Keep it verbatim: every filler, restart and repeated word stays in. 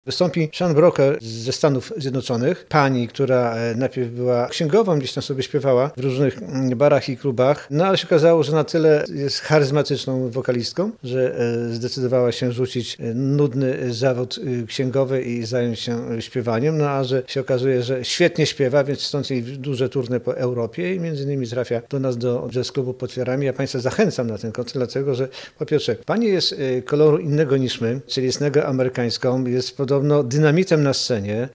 Wystąpi Sean Broker ze Stanów Zjednoczonych, pani, która najpierw była księgową, gdzieś tam sobie śpiewała w różnych barach i klubach, no ale się okazało, że na tyle jest charyzmatyczną wokalistką, że zdecydowała się rzucić nudny zawód księgowy i zająć się śpiewaniem, no a że się okazuje, że świetnie śpiewa, więc stąd jej duże turne po Europie i między innymi trafia do nas do jazz klubu pod Fiorami. Ja Państwa zachęcam na ten koncert, dlatego że po pierwsze, pani jest koloru innego niż my, czyli jest negoamerykańską, jest podobno dynamitem na scenie.